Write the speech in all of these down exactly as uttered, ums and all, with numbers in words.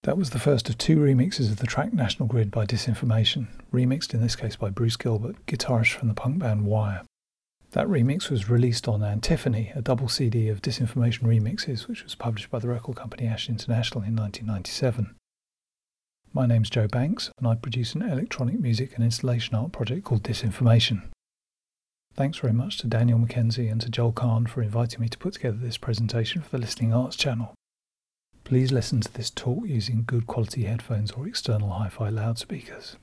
That was the first of two remixes of the track National Grid by Disinformation, remixed in this case by Bruce Gilbert, guitarist from the punk band Wire. That remix was released on Antiphony, a double C D of Disinformation remixes, which was published by the record company Ash International in nineteen ninety-seven. My name's Joe Banks, and I produce an electronic music and installation art project called Disinformation. Thanks very much to Daniel McKenzie and to Joel Kahn for inviting me to put together this presentation for the Listening Arts channel. Please listen to this talk using good quality headphones or external hi-fi loudspeakers.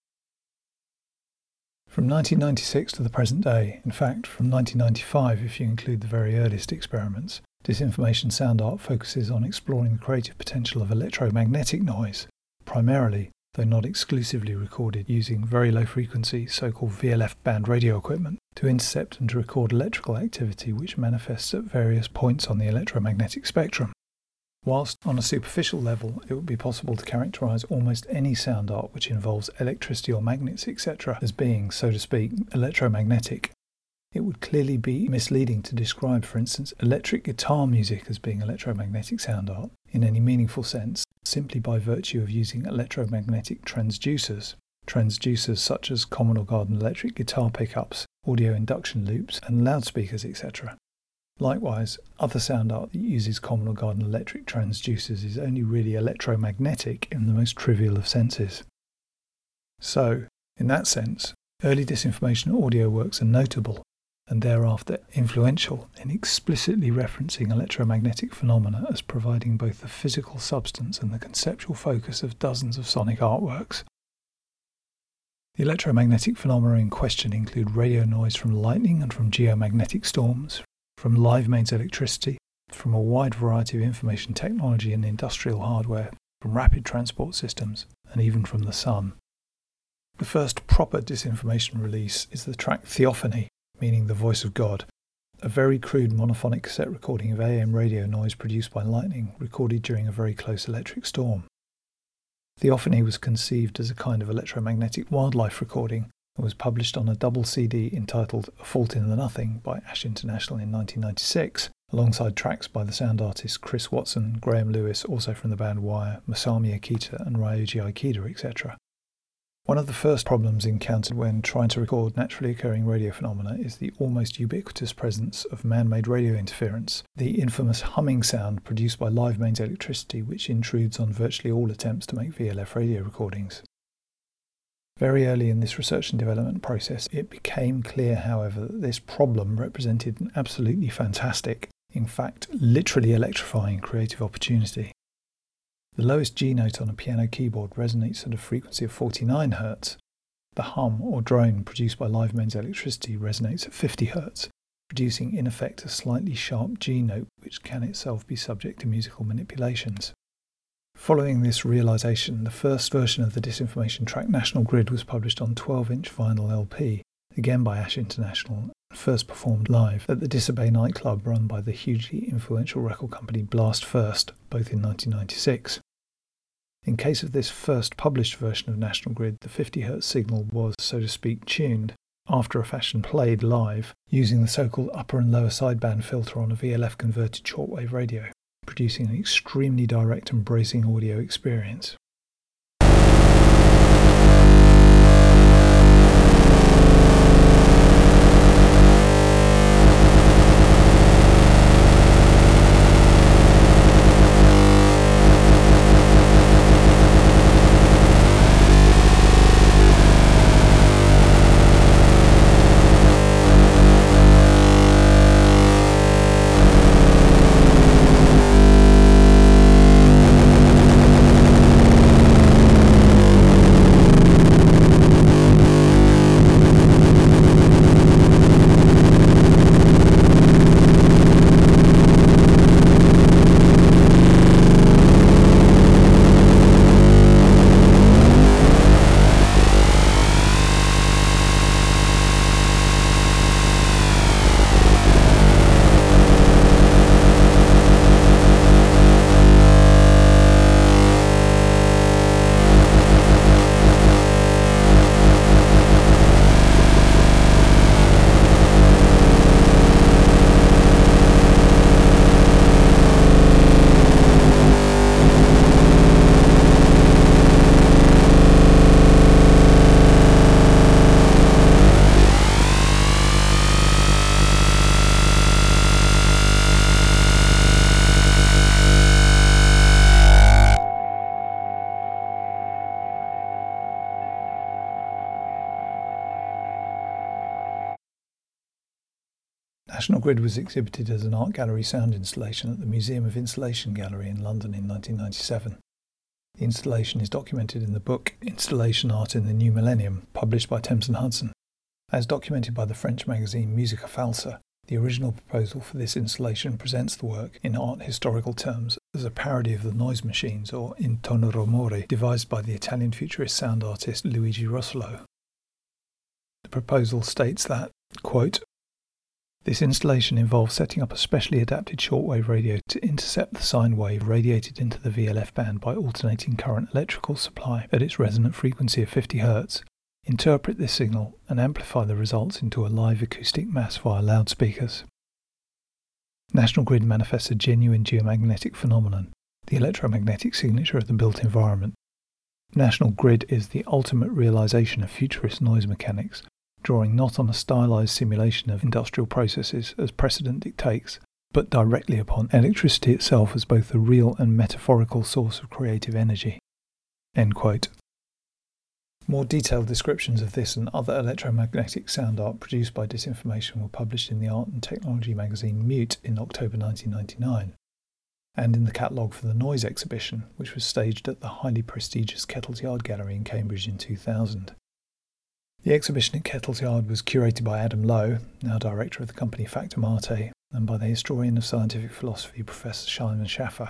From nineteen ninety-six to the present day, in fact from nineteen ninety-five if you include the very earliest experiments, Disinformation sound art focuses on exploring the creative potential of electromagnetic noise, primarily, though not exclusively, recorded using very low frequency so-called V L F band radio equipment to intercept and to record electrical activity which manifests at various points on the electromagnetic spectrum. Whilst, on a superficial level, it would be possible to characterise almost any sound art which involves electricity or magnets, et cetera, as being, so to speak, electromagnetic, it would clearly be misleading to describe, for instance, electric guitar music as being electromagnetic sound art, in any meaningful sense, simply by virtue of using electromagnetic transducers, transducers such as Commodore Garden electric guitar pickups, audio induction loops, and loudspeakers, et cetera. Likewise, other sound art that uses Commodore Garden electric transducers is only really electromagnetic in the most trivial of senses. So, in that sense, early Disinformation audio works are notable, and thereafter influential in explicitly referencing electromagnetic phenomena as providing both the physical substance and the conceptual focus of dozens of sonic artworks. The electromagnetic phenomena in question include radio noise from lightning and from geomagnetic storms, from live mains electricity, from a wide variety of information technology and industrial hardware, from rapid transport systems, and even from the sun. The first proper Disinformation release is the track Theophany, meaning the voice of God, a very crude monophonic cassette recording of A M radio noise produced by lightning, recorded during a very close electric storm. Theophany was conceived as a kind of electromagnetic wildlife recording, and was published on a double C D entitled A Fault in the Nothing by Ash International in nineteen ninety-six, alongside tracks by the sound artists Chris Watson, Graham Lewis, also from the band Wire, Masami Akita and Ryoji Aikida, et cetera. One of the first problems encountered when trying to record naturally occurring radio phenomena is the almost ubiquitous presence of man-made radio interference, the infamous humming sound produced by live mains electricity which intrudes on virtually all attempts to make V L F radio recordings. Very early in this research and development process, it became clear, however, that this problem represented an absolutely fantastic, in fact, literally electrifying creative opportunity. The lowest G note on a piano keyboard resonates at a frequency of forty-nine hertz. The hum or drone produced by live mains electricity resonates at fifty hertz, producing in effect a slightly sharp G note which can itself be subject to musical manipulations. Following this realisation, the first version of the Disinformation track National Grid was published on twelve inch vinyl L P, again by Ash International, and first performed live at the Disobey nightclub run by the hugely influential record company Blast First, both in nineteen ninety-six. In case of this first published version of National Grid, the fifty hertz signal was, so to speak, tuned, after a fashion played live, using the so-called upper and lower sideband filter on a V L F converted shortwave radio, producing an extremely direct and bracing audio experience. National Grid was exhibited as an art gallery sound installation at the Museum of Installation Gallery in London in nineteen ninety-seven. The installation is documented in the book Installation Art in the New Millennium, published by Thames and Hudson. As documented by the French magazine Musica Falsa, the original proposal for this installation presents the work, in art historical terms, as a parody of the noise machines, or intono rumore, devised by the Italian futurist sound artist Luigi Russolo. The proposal states that, quote, "This installation involves setting up a specially adapted shortwave radio to intercept the sine wave radiated into the V L F band by alternating current electrical supply at its resonant frequency of fifty hertz, interpret this signal and amplify the results into a live acoustic mass via loudspeakers." National Grid manifests a genuine geomagnetic phenomenon, the electromagnetic signature of the built environment. National Grid is the ultimate realization of futurist noise mechanics, drawing not on a stylized simulation of industrial processes as precedent dictates, but directly upon electricity itself as both the real and metaphorical source of creative energy. End quote. More detailed descriptions of this and other electromagnetic sound art produced by Disinformation were published in the art and technology magazine Mute in October nineteen ninety-nine, and in the catalogue for the Noise exhibition, which was staged at the highly prestigious Kettle's Yard Gallery in Cambridge in two thousand. The exhibition at Kettle's Yard was curated by Adam Lowe, now director of the company Factum Arte, and by the historian of scientific philosophy Professor Simon Schaffer.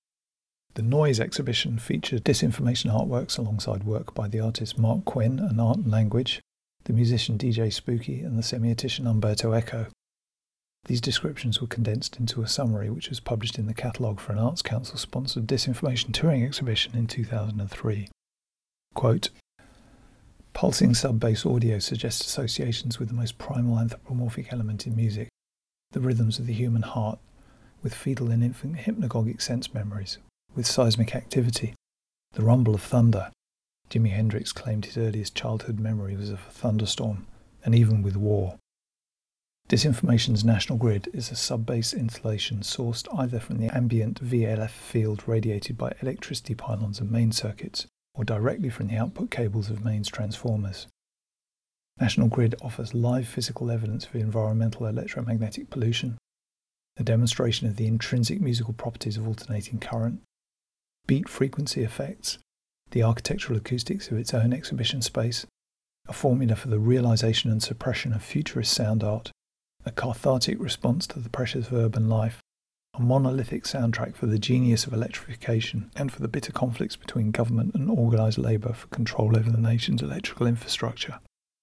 The Noise exhibition featured Disinformation artworks alongside work by the artist Mark Quinn and Art and Language, the musician D J Spooky and the semiotician Umberto Eco. These descriptions were condensed into a summary which was published in the catalogue for an Arts Council-sponsored Disinformation touring exhibition in two thousand three. Quote, "Pulsing sub-bass audio suggests associations with the most primal anthropomorphic element in music, the rhythms of the human heart, with fetal and infant hypnagogic sense memories, with seismic activity, the rumble of thunder." Jimi Hendrix claimed his earliest childhood memory was of a thunderstorm, and even with war. Disinformation's National Grid is a sub-bass installation sourced either from the ambient V L F field radiated by electricity pylons and main circuits, or directly from the output cables of mains transformers. National Grid offers live physical evidence of environmental electromagnetic pollution, a demonstration of the intrinsic musical properties of alternating current, beat frequency effects, the architectural acoustics of its own exhibition space, a formula for the realization and suppression of futurist sound art, a cathartic response to the pressures of urban life, a monolithic soundtrack for the genius of electrification and for the bitter conflicts between government and organised labour for control over the nation's electrical infrastructure.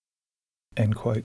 End quote.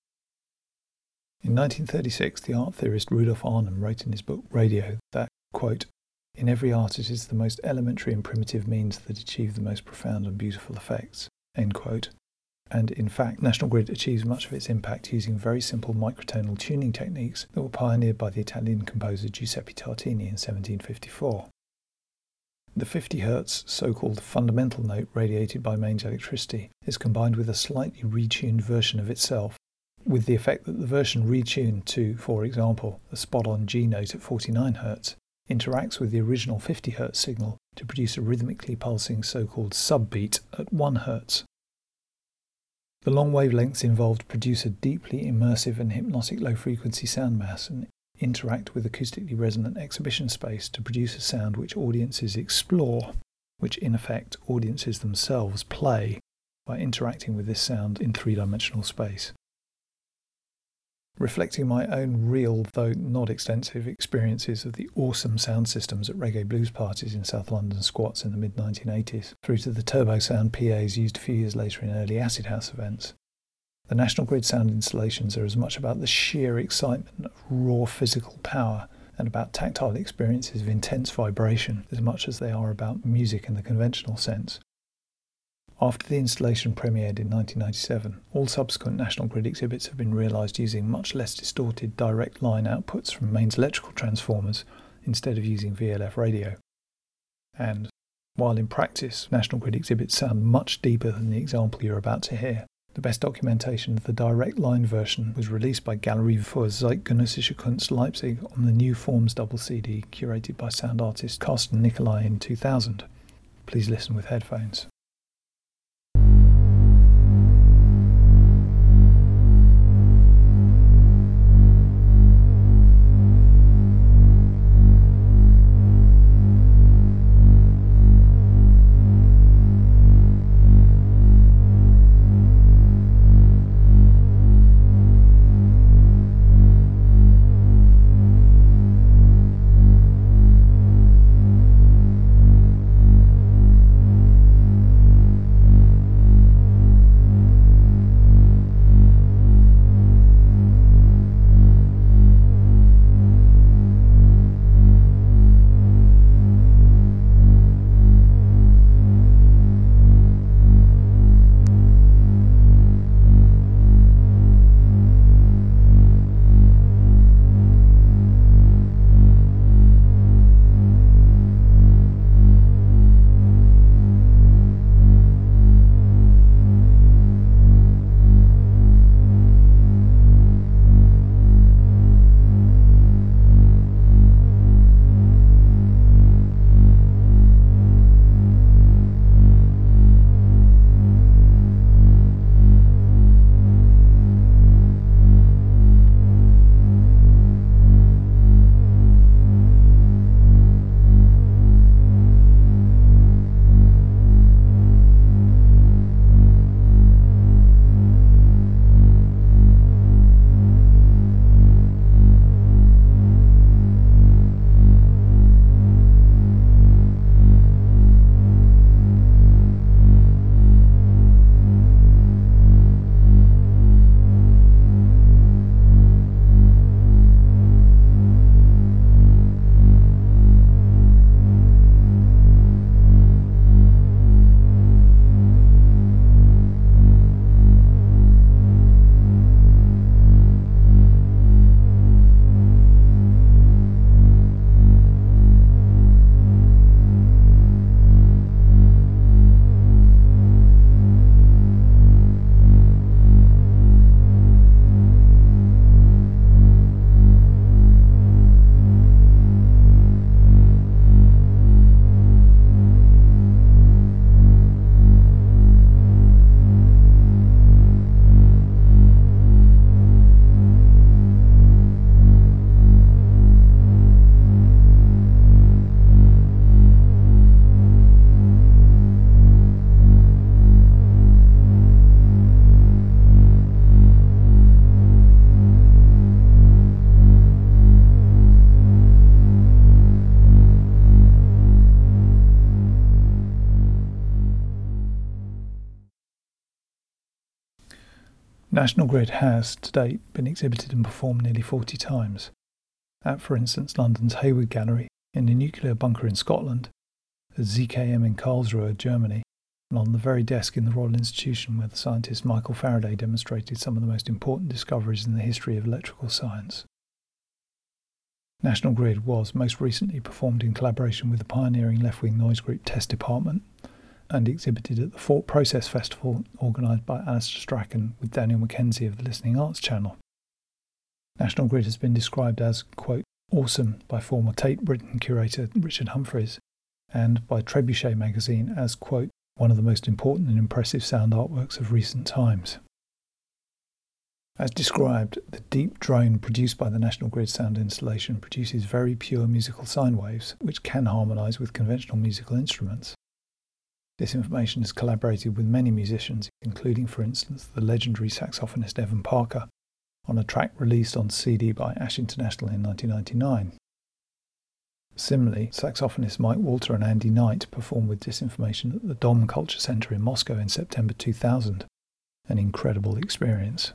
In nineteen thirty-six, the art theorist Rudolf Arnhem wrote in his book Radio that, quote, "In every art it is the most elementary and primitive means that achieve the most profound and beautiful effects." End quote. And in fact, National Grid achieves much of its impact using very simple microtonal tuning techniques that were pioneered by the Italian composer Giuseppe Tartini in seventeen fifty-four. The fifty hertz so-called fundamental note radiated by mains electricity is combined with a slightly retuned version of itself, with the effect that the version retuned to, for example, a spot-on G note at forty-nine hertz interacts with the original fifty hertz signal to produce a rhythmically pulsing so-called subbeat at one hertz. The long wavelengths involved produce a deeply immersive and hypnotic low-frequency sound mass and interact with acoustically resonant exhibition space to produce a sound which audiences explore, which in effect audiences themselves play by interacting with this sound in three-dimensional space. Reflecting my own real, though not extensive, experiences of the awesome sound systems at reggae blues parties in South London squats in the mid nineteen eighties, through to the turbo sound P As used a few years later in early acid house events, the National Grid sound installations are as much about the sheer excitement of raw physical power and about tactile experiences of intense vibration as much as they are about music in the conventional sense. After the installation premiered in nineteen ninety-seven, all subsequent National Grid exhibits have been realised using much less distorted direct line outputs from mains electrical transformers instead of using V L F radio. And, while in practice National Grid exhibits sound much deeper than the example you're about to hear, the best documentation of the direct line version was released by Galerie für Zeitgenössische Kunst Leipzig on the New Forms double C D curated by sound artist Carsten Nicolai in two thousand. Please listen with headphones. National Grid has, to date, been exhibited and performed nearly forty times. At, for instance, London's Hayward Gallery, in the nuclear bunker in Scotland, at Z K M in Karlsruhe, Germany, and on the very desk in the Royal Institution where the scientist Michael Faraday demonstrated some of the most important discoveries in the history of electrical science. National Grid was most recently performed in collaboration with the pioneering left-wing noise group Test Department and exhibited at the Thought Process Festival organised by Alistair Strachan with Daniel Mackenzie of the Listening Arts Channel. National Grid has been described as, quote, awesome by former Tate Britain curator Richard Humphreys and by Trebuchet magazine as, quote, one of the most important and impressive sound artworks of recent times. As described, the deep drone produced by the National Grid sound installation produces very pure musical sine waves which can harmonise with conventional musical instruments. This information has collaborated with many musicians, including, for instance, the legendary saxophonist Evan Parker, on a track released on C D by Ash International in nineteen ninety-nine. Similarly, saxophonists Mike Walter and Andy Knight performed with this information at the Dom Culture Center in Moscow in September two thousand. An incredible experience.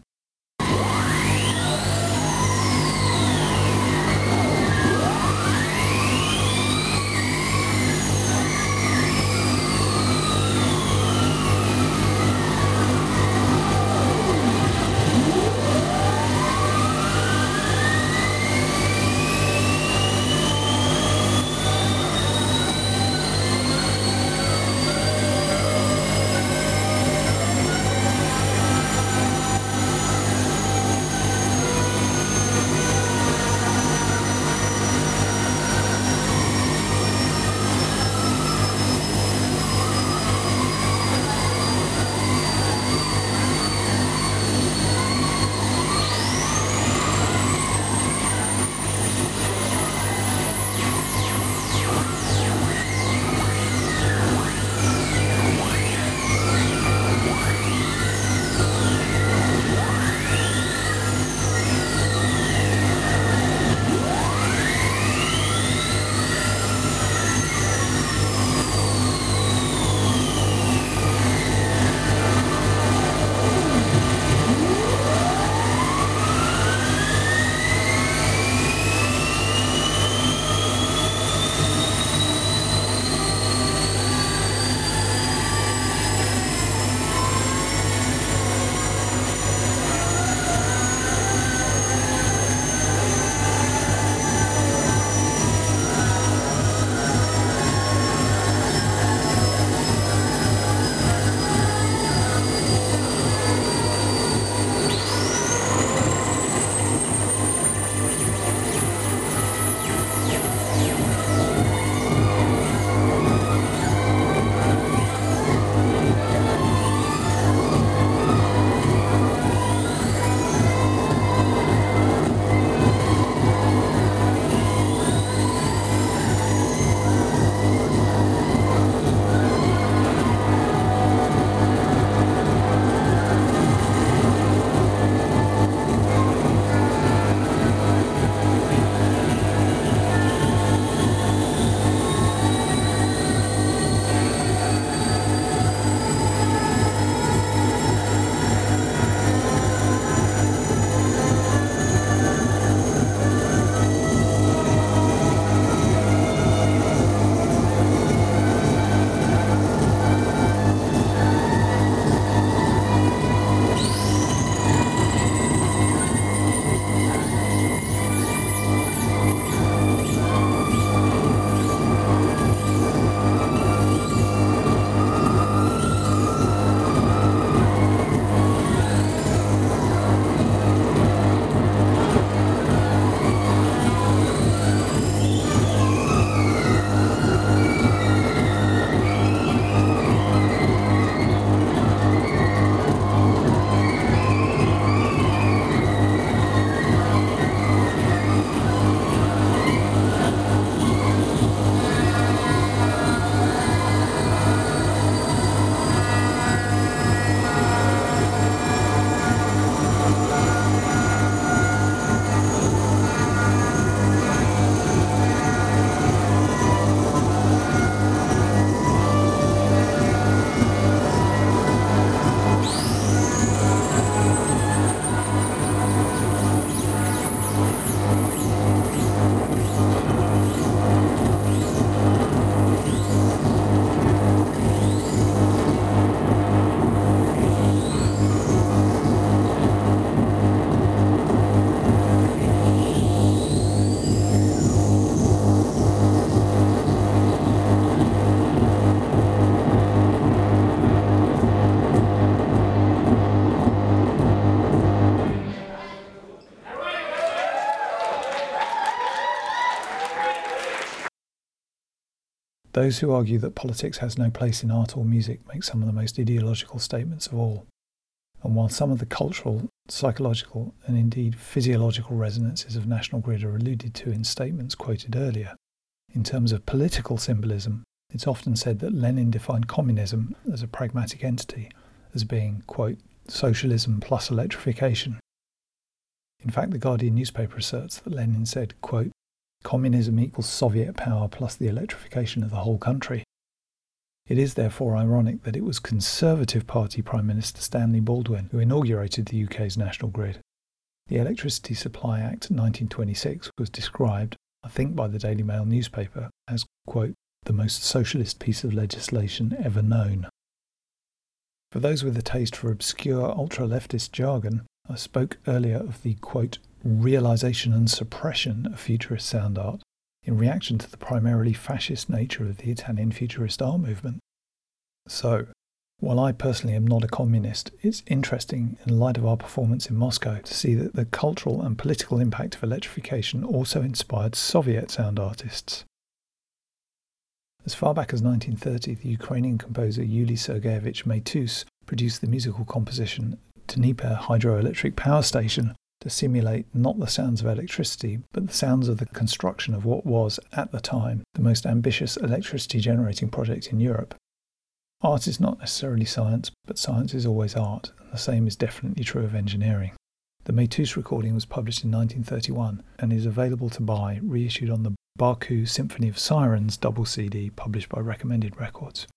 Those who argue that politics has no place in art or music make some of the most ideological statements of all. And while some of the cultural, psychological, and indeed physiological resonances of National Grid are alluded to in statements quoted earlier, in terms of political symbolism, it's often said that Lenin defined communism as a pragmatic entity, as being, quote, socialism plus electrification. In fact, the Guardian newspaper asserts that Lenin said, quote, communism equals Soviet power plus the electrification of the whole country. It is therefore ironic that it was Conservative Party Prime Minister Stanley Baldwin who inaugurated the U K's national grid. The Electricity Supply Act nineteen twenty-six was described, I think by the Daily Mail newspaper, as, quote, the most socialist piece of legislation ever known. For those with a taste for obscure ultra-leftist jargon, I spoke earlier of the, quote, realisation and suppression of futurist sound art in reaction to the primarily fascist nature of the Italian futurist art movement. So, while I personally am not a communist, it's interesting, in light of our performance in Moscow, to see that the cultural and political impact of electrification also inspired Soviet sound artists. As far back as nineteen thirty, the Ukrainian composer Yuli Sergeyevich Matus produced the musical composition Dnieper Hydroelectric Power Station to simulate not the sounds of electricity, but the sounds of the construction of what was, at the time, the most ambitious electricity generating project in Europe. Art is not necessarily science, but science is always art, and the same is definitely true of engineering. The Matus recording was published in nineteen thirty-one and is available to buy, reissued on the Baku Symphony of Sirens double C D published by Recommended Records.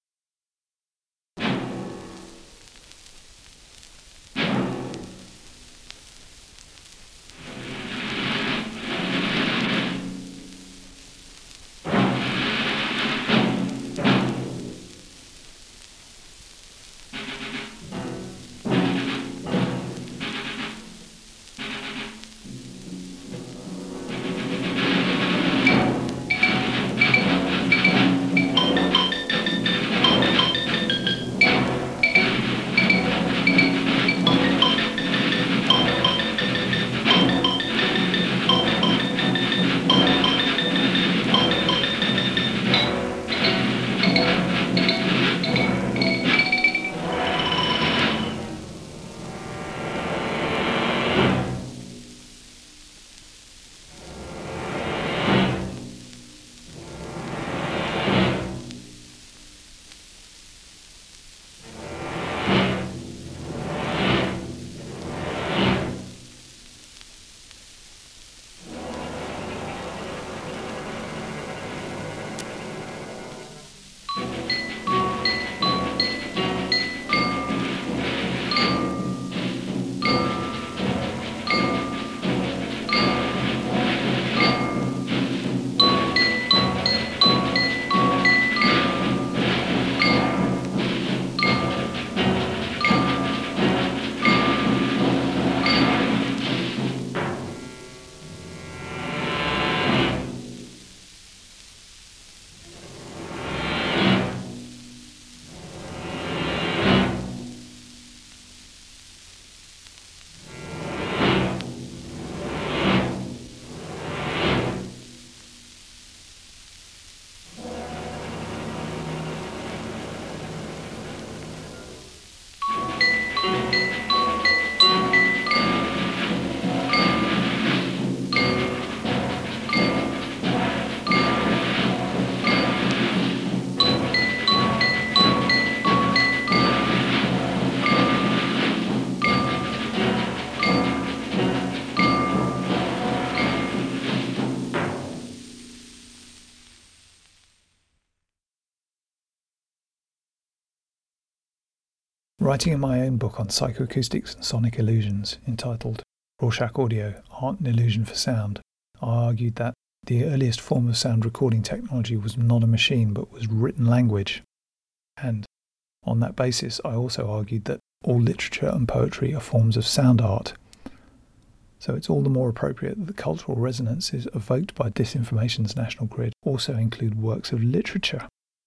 Writing in my own book on psychoacoustics and sonic illusions, entitled Rorschach Audio, Art and Illusion for Sound, I argued that the earliest form of sound recording technology was not a machine but was written language. And, on that basis, I also argued that all literature and poetry are forms of sound art. So it's all the more appropriate that the cultural resonances evoked by Disinformation's National Grid also include works of literature.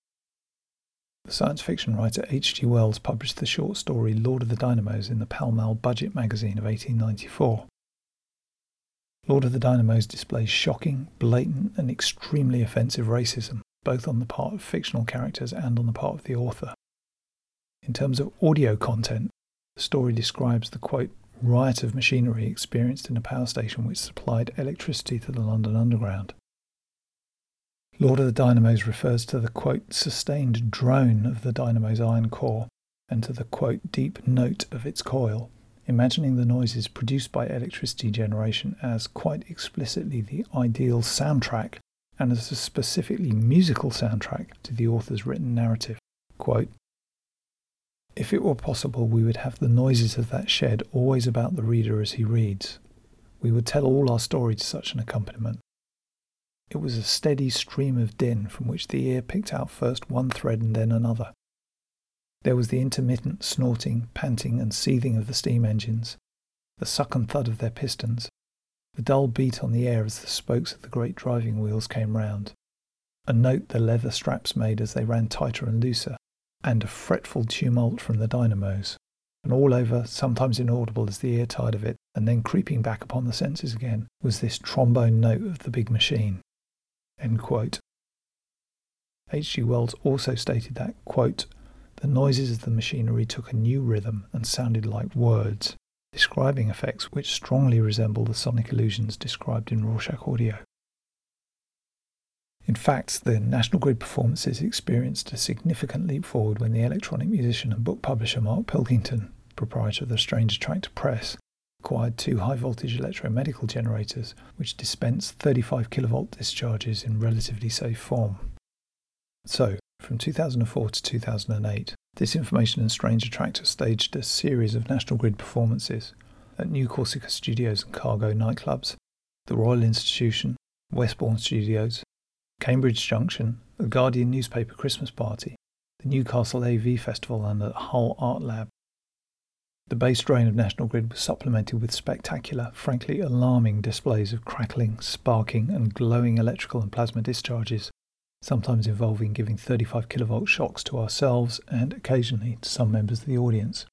The science fiction writer H G Wells published the short story Lord of the Dynamos in the Pall Mall Budget magazine of eighteen ninety-four. Lord of the Dynamos displays shocking, blatant and extremely offensive racism, both on the part of fictional characters and on the part of the author. In terms of audio content, the story describes the, quote, riot of machinery experienced in a power station which supplied electricity to the London Underground. Lord of the Dynamos refers to the, quote, sustained drone of the dynamo's iron core and to the, quote, deep note of its coil, imagining the noises produced by electricity generation as quite explicitly the ideal soundtrack and as a specifically musical soundtrack to the author's written narrative. Quote, if it were possible, we would have the noises of that shed always about the reader as he reads. We would tell all our story to such an accompaniment. It was a steady stream of din from which the ear picked out first one thread and then another. There was the intermittent snorting, panting and seething of the steam engines, the suck and thud of their pistons, the dull beat on the air as the spokes of the great driving wheels came round, a note the leather straps made as they ran tighter and looser, and a fretful tumult from the dynamos, and all over, sometimes inaudible as the ear tired of it, and then creeping back upon the senses again, was this trombone note of the big machine. End quote. H G Wells also stated that, quote, the noises of the machinery took a new rhythm and sounded like words, describing effects which strongly resemble the sonic illusions described in Rorschach audio. In fact, the National Grid performances experienced a significant leap forward when the electronic musician and book publisher Mark Pilkington, proprietor of the Strange Attractor Press, acquired two high-voltage electromedical generators which dispense thirty-five kilovolt discharges in relatively safe form. So, from two thousand four to two thousand eight, Disinformation and Strange Attractor staged a series of National Grid performances at New Corsica Studios and Cargo nightclubs, the Royal Institution, Westbourne Studios, Cambridge Junction, the Guardian newspaper Christmas party, the Newcastle A V Festival and the Hull Art Lab. The bass drone of National Grid was supplemented with spectacular, frankly alarming displays of crackling, sparking and glowing electrical and plasma discharges, sometimes involving giving thirty-five kilovolt shocks to ourselves and occasionally to some members of the audience.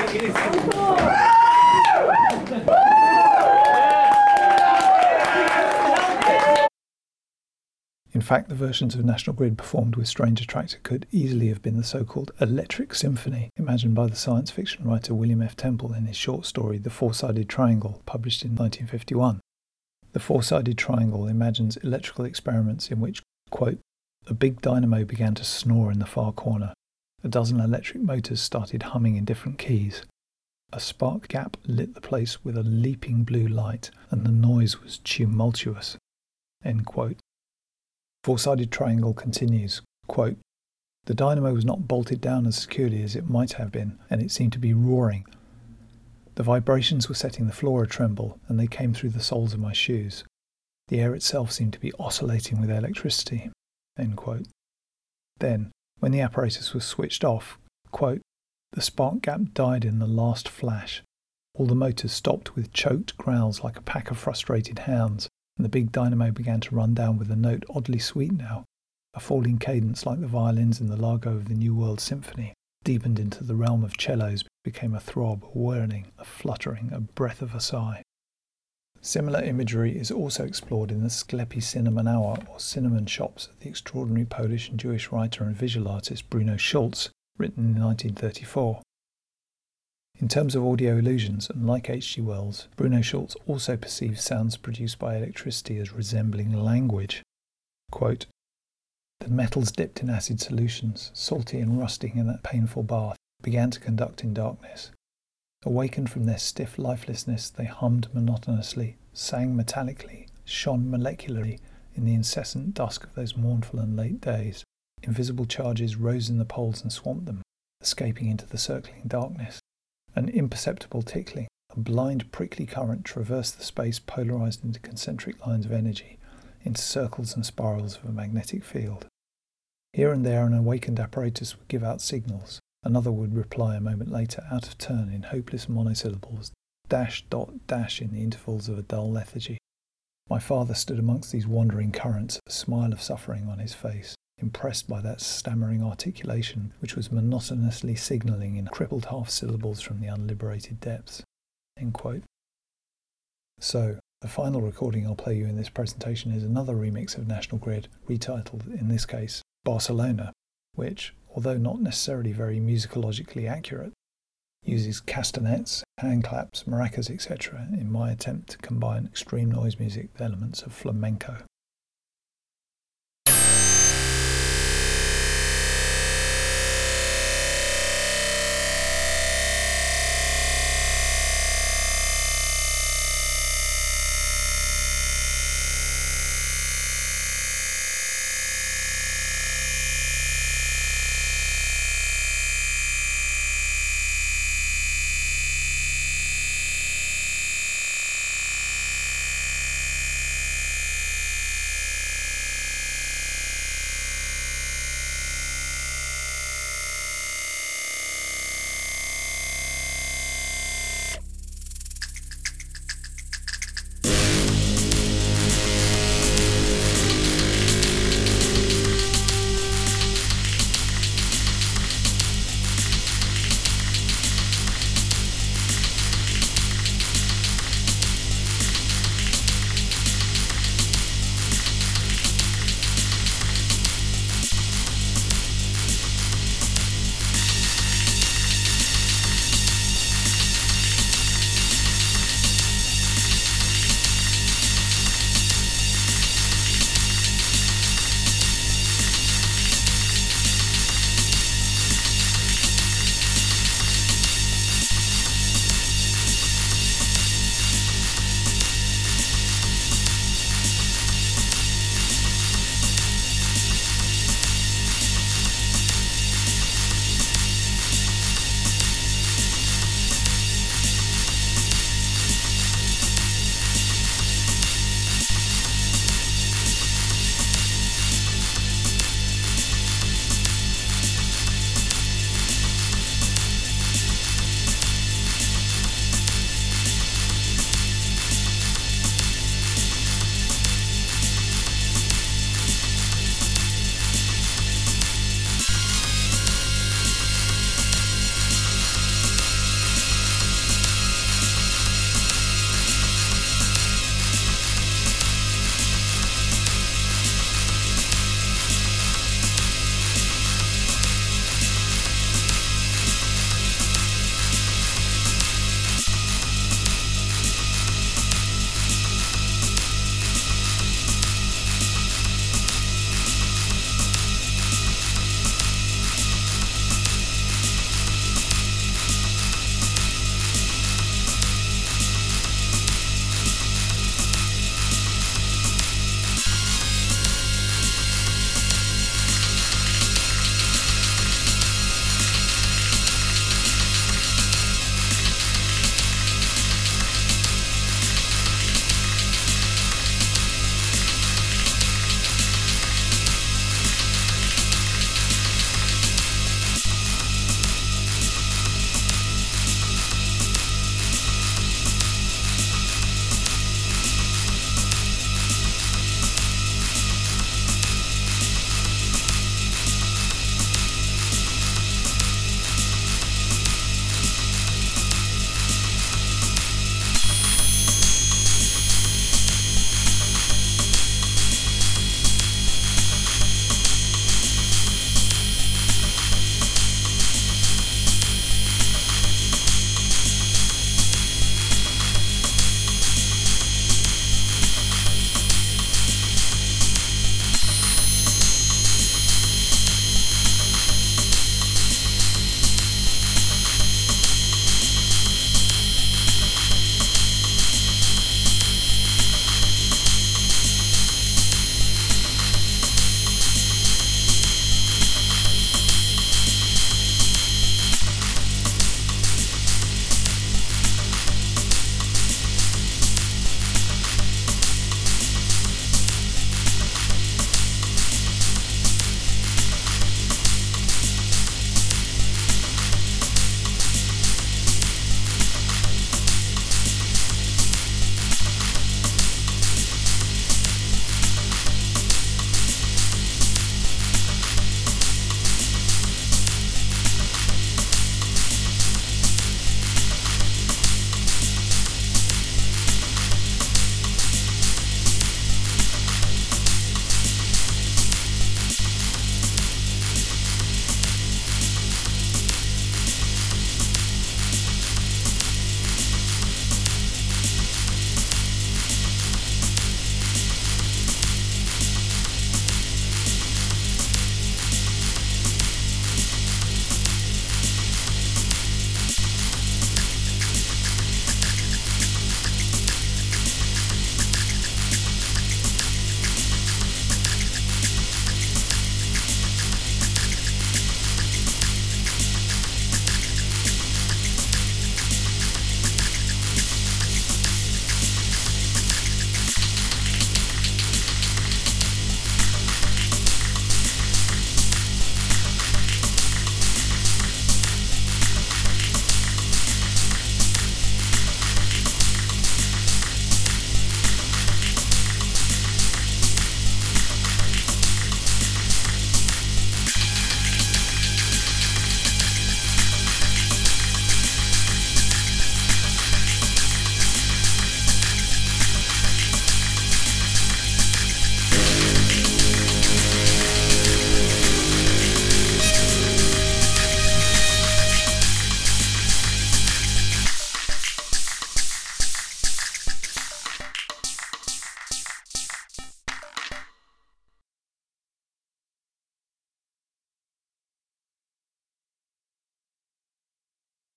In fact, the versions of National Grid performed with Strange Attractor could easily have been the so-called Electric Symphony, imagined by the science fiction writer William F. Temple in his short story The Four-Sided Triangle, published in nineteen fifty-one. The Four-Sided Triangle imagines electrical experiments in which, quote, a big dynamo began to snore in the far corner. A dozen electric motors started humming in different keys. A spark gap lit the place with a leaping blue light, and the noise was tumultuous. End quote. Four-Sided Triangle continues, quote, the dynamo was not bolted down as securely as it might have been, and it seemed to be roaring. The vibrations were setting the floor a-tremble, and they came through the soles of my shoes. The air itself seemed to be oscillating with electricity. End quote. Then, when the apparatus was switched off, quote, the spark gap died in the last flash. All the motors stopped with choked growls like a pack of frustrated hounds, and the big dynamo began to run down with a note oddly sweet now, a falling cadence like the violins in the Largo of the New World Symphony, deepened into the realm of cellos, became a throb, a whirling, a fluttering, a breath of a sigh. Similar imagery is also explored in the Sklepy Cinnamon Hour or Cinnamon Shops of the extraordinary Polish and Jewish writer and visual artist Bruno Schulz, written in nineteen thirty-four. In terms of audio illusions, and like H G Wells, Bruno Schulz also perceives sounds produced by electricity as resembling language. Quote, the metals dipped in acid solutions, salty and rusting in that painful bath, began to conduct in darkness. Awakened from their stiff lifelessness, they hummed monotonously, sang metallically, shone molecularly in the incessant dusk of those mournful and late days. Invisible charges rose in the poles and swamped them, escaping into the circling darkness. An imperceptible tickling, a blind prickly current traversed the space polarized into concentric lines of energy, into circles and spirals of a magnetic field. Here and there an awakened apparatus would give out signals. Another would reply a moment later, out of turn in hopeless monosyllables, dash, dot, dash in the intervals of a dull lethargy. My father stood amongst these wandering currents, a smile of suffering on his face, impressed by that stammering articulation which was monotonously signalling in crippled half-syllables from the unliberated depths. End quote. So, the final recording I'll play you in this presentation is another remix of National Grid, retitled, in this case, Barcelona, which, although not necessarily very musicologically accurate, uses castanets, hand claps, maracas, et cetera in my attempt to combine extreme noise music with elements of flamenco.